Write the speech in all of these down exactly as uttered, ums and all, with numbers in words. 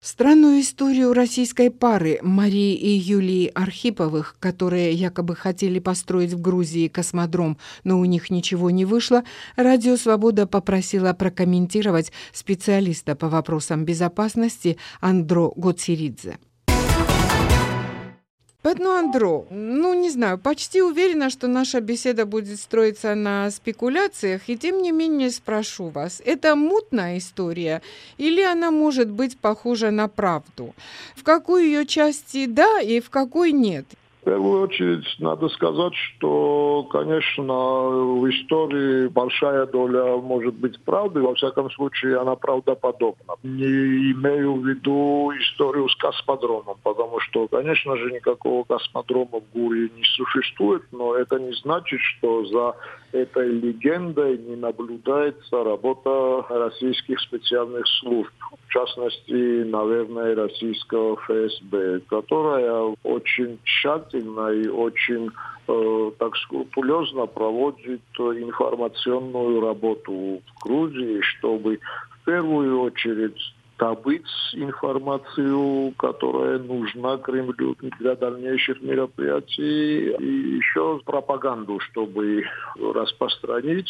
Странную историю российской пары Марии и Юлии Архиповых, которые якобы хотели построить в Грузии космодром, но у них ничего не вышло, Радио Свобода попросила прокомментировать специалиста по вопросам безопасности Андро Гоциридзе. Ну, Андро, ну, не знаю, почти уверена, что наша беседа будет строиться на спекуляциях, и тем не менее спрошу вас, это мутная история или она может быть похожа на правду? В какой ее части да и в какой нет? В первую очередь надо сказать, что, конечно, в истории большая доля может быть правды, во всяком случае она правдоподобна. Не имею в виду историю с космодромом, потому что, конечно же, никакого космодрома в Гурии не существует, но это не значит, что за этой легендой не наблюдается работа российских специальных служб, в частности, наверное, российского эф эс бэ, которая очень тщательно и очень э, так скрупулезно проводит информационную работу в Грузии, чтобы в первую очередь добыть информацию, которая нужна Кремлю для дальнейших мероприятий, и еще пропаганду, чтобы распространить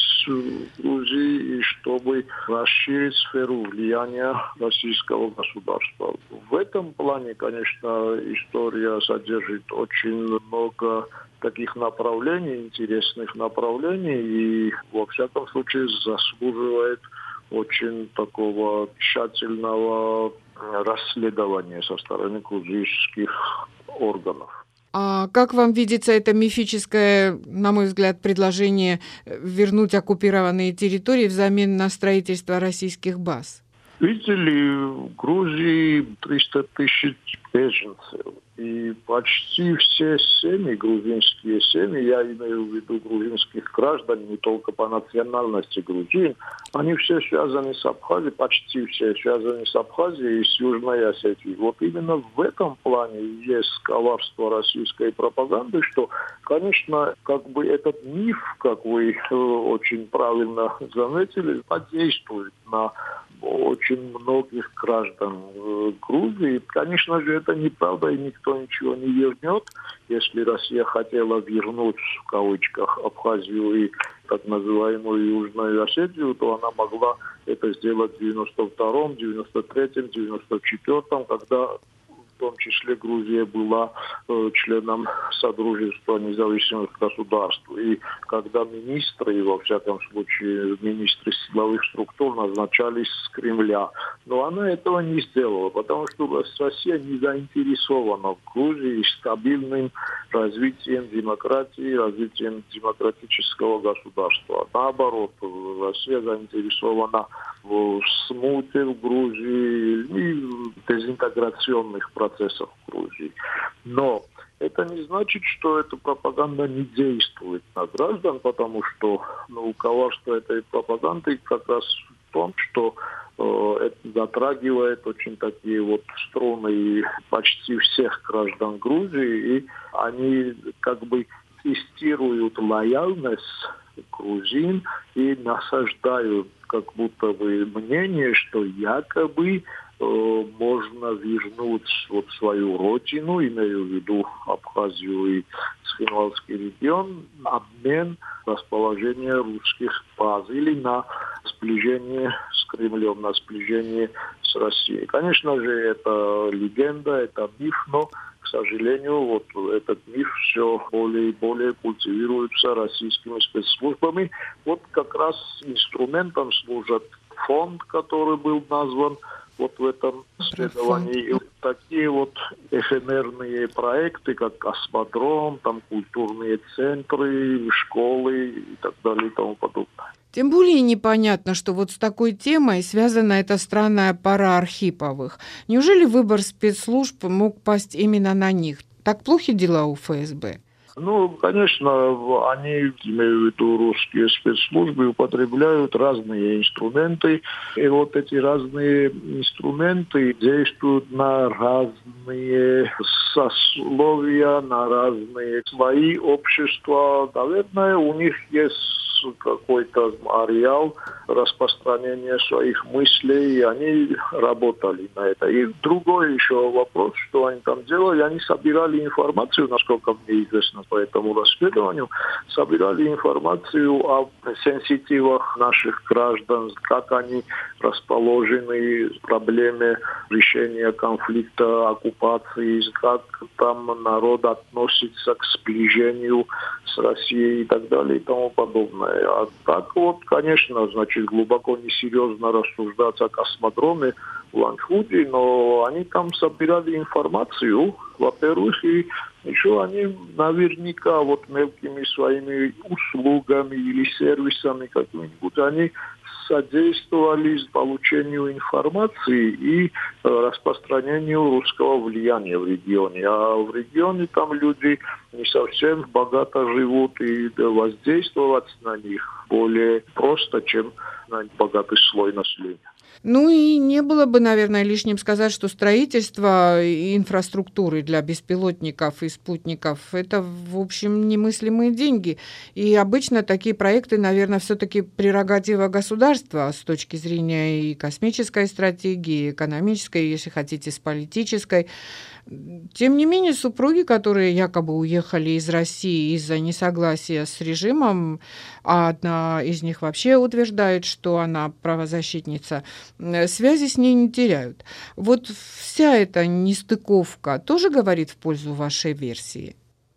в Грузии и чтобы расширить сферу влияния российского государства. В этом плане, конечно, история содержит очень много таких направлений, интересных направлений, и во всяком случае заслуживает очень такого тщательного расследования со стороны грузинских органов. А как вам видится это мифическое, на мой взгляд, предложение вернуть оккупированные территории взамен на строительство российских баз? Видите ли, в Грузии триста тысяч беженцев. И почти все семьи, грузинские семьи, я имею в виду грузинских граждан, не только по национальности грузин, они все связаны с Абхазией, почти все связаны с Абхазией и с Южной Осетией. Вот именно в этом плане есть коварство российской пропаганды, что, конечно, как бы этот миф, как вы э, очень правильно заметили, подействует на очень многих граждан Грузии. Конечно же, это неправда, и никто ничего не вернет. Если Россия хотела вернуть, в кавычках, Абхазию и так называемую Южную Осетию, то она могла это сделать в девяносто втором, девяносто третьем, девяносто четвёртом, когда в том числе Грузия была э, членом Содружества независимых государств. И когда министры, во всяком случае министры силовых структур, назначались с Кремля. Но она этого не сделала, потому что Россия не заинтересована в Грузии стабильным развитием демократии, развитием демократического государства. Наоборот, Россия заинтересована в смуте в Грузии и в дезинтеграционных процессах в Грузии. Но это не значит, что эта пропаганда не действует на граждан, потому что ну, коварство этой пропаганды как раз в том, что э, это затрагивает очень такие вот струны почти всех граждан Грузии, и они как бы тестируют лояльность грузин и насаждают как будто бы мнение, что якобы э, можно вернуть вот свою родину, имею в виду Абхазию и Цхинвальский регион, обмен расположения русских баз или на сближение с Кремлем, на сближение с Россией. Конечно же, это легенда, это миф, но к сожалению, вот этот миф все более и более культивируется российскими спецслужбами. Вот как раз инструментом служит фонд, который был назван вот в этом исследовании. И вот такие вот эфемерные проекты, как космодром, там культурные центры, школы и так далее и тому подобное. Тем более непонятно, что вот с такой темой связана эта странная пара Архиповых. Неужели выбор спецслужб мог пасть именно на них? Так плохи дела у эф эс бэ? Ну, конечно, они, имею в виду русские спецслужбы, употребляют разные инструменты. И вот эти разные инструменты действуют на разные сословия, на разные слои общества. Наверное, у них есть какой-то ареал распространения своих мыслей, и они работали на это. И другой еще вопрос, что они там делали, они собирали информацию, насколько мне известно по этому расследованию, собирали информацию о сенситивах наших граждан, как они расположены в проблеме решения конфликта, оккупации, как там народ относится к сближению с Россией и так далее и тому подобное. А так вот, конечно, значит, глубоко несерьезно рассуждать о космодроме в Ланчхуде, но они там собирали информацию, во-первых, и еще они наверняка вот мелкими своими услугами или сервисами какими-нибудь, они содействовали получению информации и э, распространению русского влияния в регионе. А в регионе там люди не совсем богато живут, и воздействовать на них более просто, чем на богатый слой населения. Ну и не было бы, наверное, лишним сказать, что строительство инфраструктуры для беспилотников и спутников – это, в общем, немыслимые деньги. И обычно такие проекты, наверное, все-таки прерогатива государства с точки зрения и космической стратегии, и экономической, если хотите, с политической. Тем не менее, супруги, которые якобы уехали из России из-за несогласия с режимом, а одна из них вообще утверждает, что она правозащитница, связи с ней не теряют. Вот вся эта нестыковка тоже говорит в пользу вашей версии?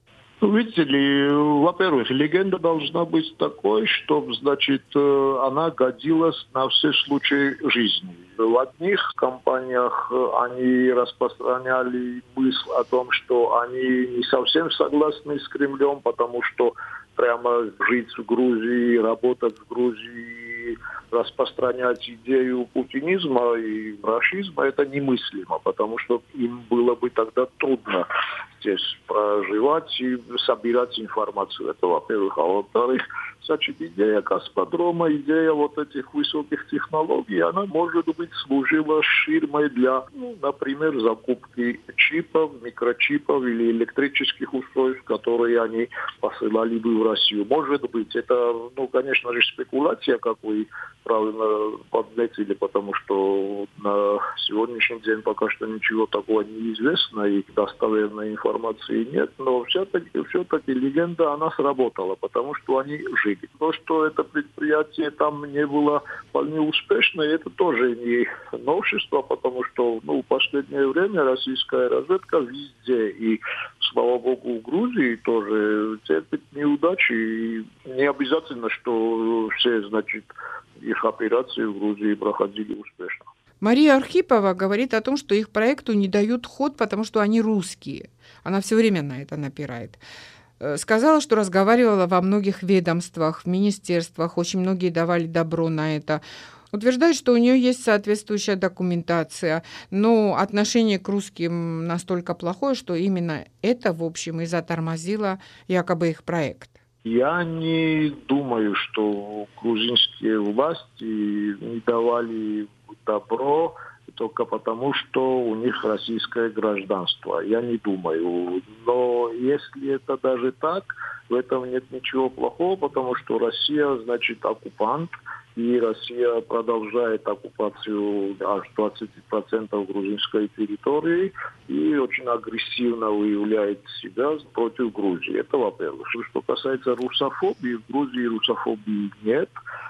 Видите ли, во-первых, легенда должна быть такой, чтобы, значит, она годилась на все случаи жизни. В одних компаниях они распространяли мысль о том, что они не совсем согласны с Кремлем, потому что прямо жить в Грузии, работать в Грузии, распространять идею путинизма и рашизма, это немыслимо, потому что им было бы тогда трудно здесь проживать и собирать информацию. Это, во-первых. А во-вторых, значит, идея космодрома, идея вот этих высоких технологий, она, может быть, служила ширмой для, ну, например, закупки чипов, микрочипов или электрических устройств, которые они посылали бы в Россию. Может быть, это, ну, конечно же, спекуляция, как вы правильно подметили, потому что на сегодняшний день пока что ничего такого не известно и достоверной информации нет, но все-таки, все-таки легенда, она сработала, потому что они жили. То, что это предприятие там не было вполне успешно, это тоже не новшество, потому что, ну, в последнее время российская разведка везде, и, слава богу, в Грузии тоже терпит неудачи, и не обязательно, что все, значит, их операции в Грузии проходили успешно. Мария Архипова говорит о том, что их проекту не дают ход, потому что они русские. Она все время на это напирает. Сказала, что разговаривала во многих ведомствах, в министерствах, очень многие давали добро на это. Утверждает, что у нее есть соответствующая документация, но отношение к русским настолько плохое, что именно это, в общем, и затормозило якобы их проект. Я не думаю, что грузинские власти не давали добро только потому, что у них российское гражданство. Я не думаю. Но если это даже так, в этом нет ничего плохого, потому что Россия, значит, оккупант, и Россия продолжает оккупацию аж двадцать процентов грузинской территории и очень агрессивно выявляет себя против Грузии. Это во-первых. Что касается русофобии, в Грузии русофобии нет.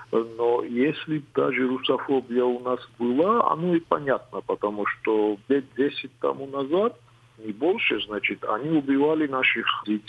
Но если даже русофобия у нас была, оно и понятно, потому что лет десять тому назад, не больше, значит, они убивали наших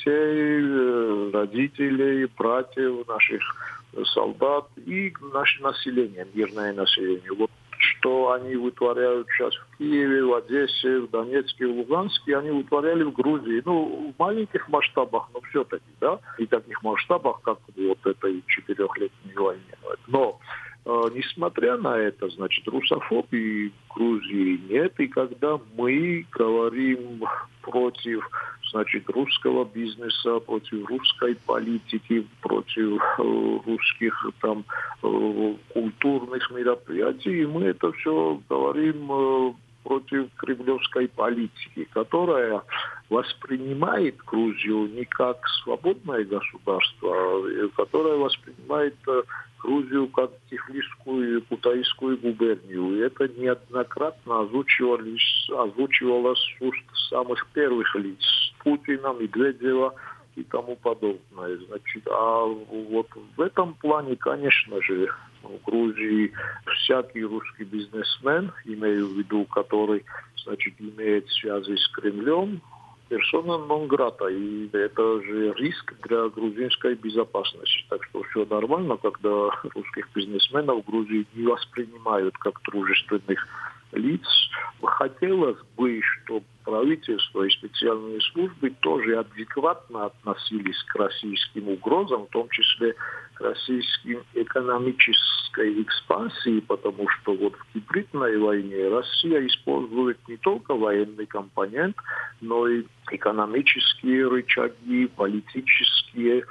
детей, родителей, братьев, наших солдат и наше население, мирное население. Вот что они вытворяют сейчас в Киеве, в Одессе, в Донецке, в Луганске, они вытворяли в Грузии. Ну, в маленьких масштабах, но все-таки, да, и таких масштабах, как вот этой четырехлетней войне. Но э, несмотря на это, значит, русофобии в Грузии нет, и когда мы говорим против, значит, русского бизнеса, против русской политики, против э, русских там э, культурных мероприятий, мы это все говорим э, против кремлевской политики, которая воспринимает Грузию не как свободное государство, которое воспринимает Грузию как Тифлисскую и Кутайскую губернию. И это неоднократно озвучивалось, озвучивалось с уст самых первых лиц Путина, Медведева и тому подобное. Значит, а вот в этом плане, конечно же, в Грузии всякий русский бизнесмен, имею в виду, который, значит, имеет связи с Кремлем, персона нон-грата, и это же риск для грузинской безопасности. Так что все нормально, когда русских бизнесменов в Грузии не воспринимают как дружественных лиц. Хотелось бы, чтобы правительство и специальные службы тоже адекватно относились к российским угрозам, в том числе к российским экономической экспансии, потому что вот в гибридной войне Россия использует не только военный компонент, но и экономические рычаги, политические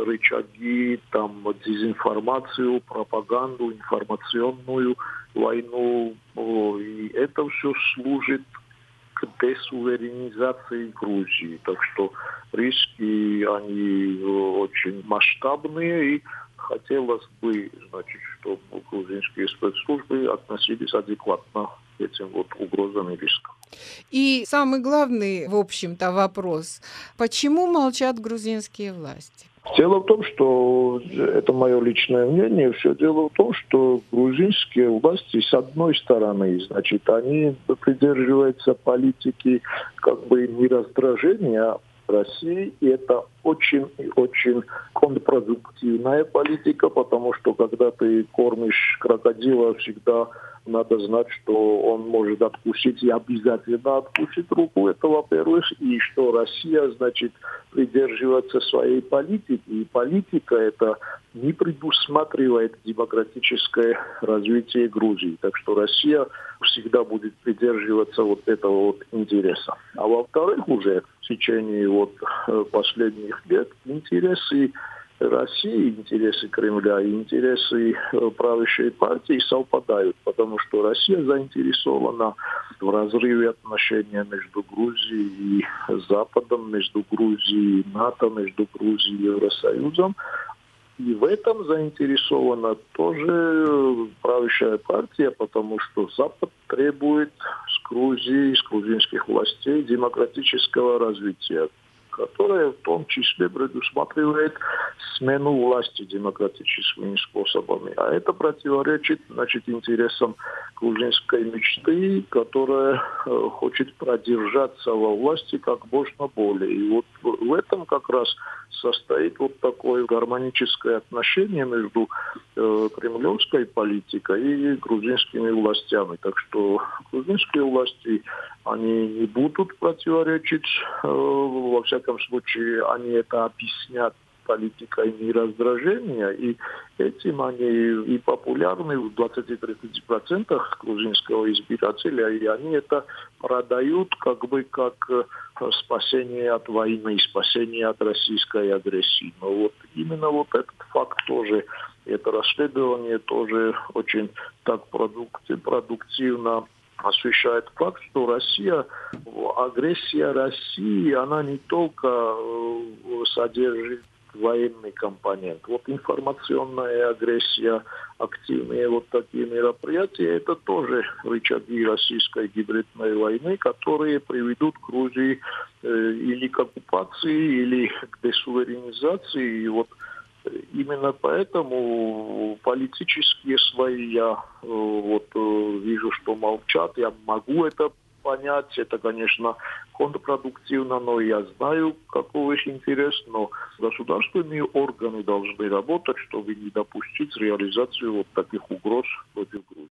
рычаги, там, дезинформацию, пропаганду, информационную войну. И это все служит к десуверенизации Грузии. Так что риски, они очень масштабные, и хотелось бы, значит, чтобы грузинские спецслужбы относились адекватно к этим вот угрозам и рискам. И самый главный, в общем-то, вопрос: почему молчат грузинские власти? Дело в том, что это мое личное мнение. Все дело в том, что грузинские власти, с одной стороны, значит, они придерживаются политики как бы не раздражения России, и это очень и очень контрпродуктивная политика, потому что когда ты кормишь крокодила, всегда надо знать, что он может откусить и обязательно откусит руку. Это, во-первых. И что Россия, значит, придерживается своей политики. И политика эта не предусматривает демократическое развитие Грузии. Так что Россия всегда будет придерживаться вот этого вот интереса. А во-вторых, уже в течение вот последних лет интересы России, интересы Кремля и интересы правящей партии совпадают, потому что Россия заинтересована в разрыве отношений между Грузией и Западом, между Грузией и НАТО, между Грузией и Евросоюзом. И в этом заинтересована тоже правящая партия, потому что Запад требует с Грузии, с грузинских властей демократического развития, которая в том числе предусматривает смену власти демократическими способами. А это противоречит, значит, интересам грузинской мечты, которая э, хочет продержаться во власти как можно более. И вот в этом как раз состоит вот такое гармоническое отношение между э, кремлевской политикой и грузинскими властями. Так что грузинские власти, они не будут противоречить, э, во всяком случае, они это объяснят политикой нераздражения, и этим они и популярны в двадцати-тридцати процентах грузинского избирателя, и они это продают как бы как спасение от войны, спасение от российской агрессии. Но вот именно вот этот факт тоже, это расследование тоже очень так продуктивно освещает факт, что Россия, агрессия России, она не только содержит военный компонент. Вот информационная агрессия, активные вот такие мероприятия, это тоже рычаги российской гибридной войны, которые приведут к Грузии э, или к оккупации, или к десуверенизации. И вот именно поэтому политические слои я э, вот э, вижу, что молчат. Я могу это понять, это, конечно, контрпродуктивно, но я знаю, каков их интерес, но государственные органы должны работать, чтобы не допустить реализацию вот таких угроз против Грузии.